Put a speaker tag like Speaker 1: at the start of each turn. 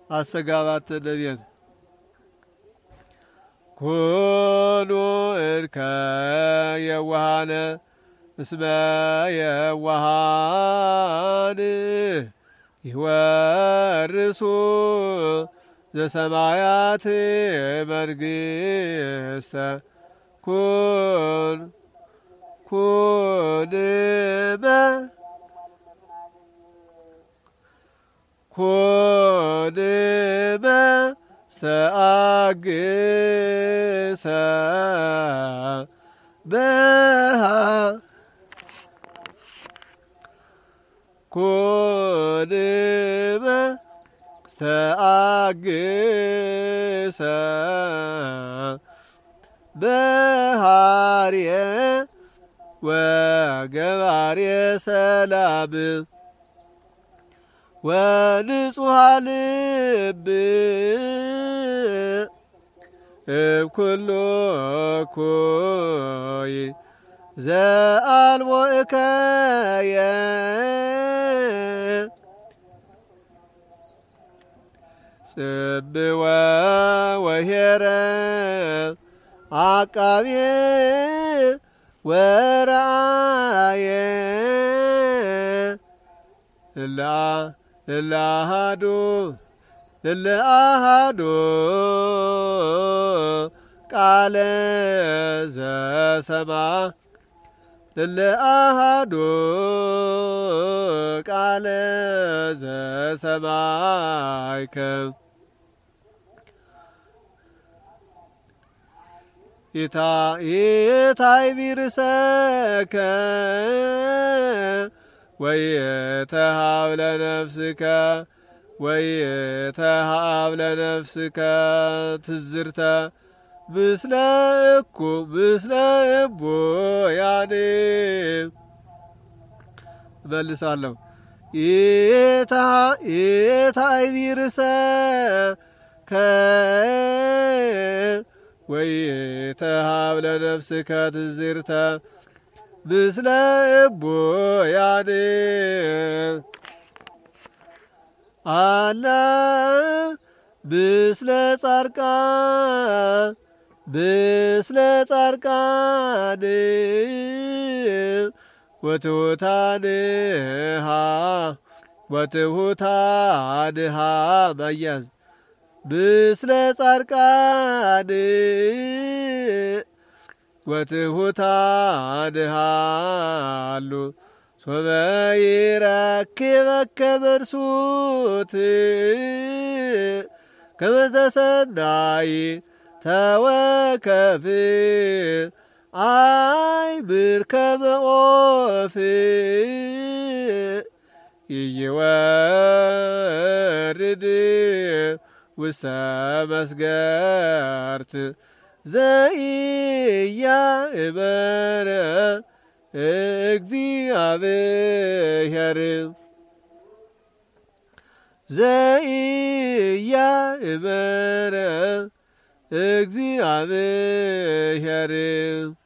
Speaker 1: አስተጋባት ነቢያት ኩኑ እንከ የዋሃነ እስመ የዋሃን ይወርሱ ዘሰማያት መንግሥተ ኩንመ ስተአግሰ ኩንመ ስተአግሰ በሃርየ ወገባርየ ሰላም ወንጹሐ ልብ እምኩሉ እኩይ ዘአልቦ እከየ ጽብወ ወኄረ አቃቤ ወረአየ እለአሃዱ ቃለ ዘሰማ እለአሃዱ ቃለ ዘሰማይከ ኢታይ ቢርሰከ ወይተሃብ ለነፍስከ ትዝርተ ምስለ እቡያኔ እመልሳለሁ። ኢታይ ቢርሰከ ወይተሃብ ለነፍስከ ትዝርተ ምስለ እቡያኔ አላ ምስለ ጻድቃን ወትሑታንሃ መያዝ ምስለ ጻድቃን ወትሑታንሃ አሉ ሶበ ይረክበከ መንሱት ከመ ዘሰናይ ተወከፍ አይብር ከመ ዖፍ ኢይወርድ ውስተ መስገርት ዘኢያእመረ እግዚአብሔር ዘኢያእመረ እግዚአብሔር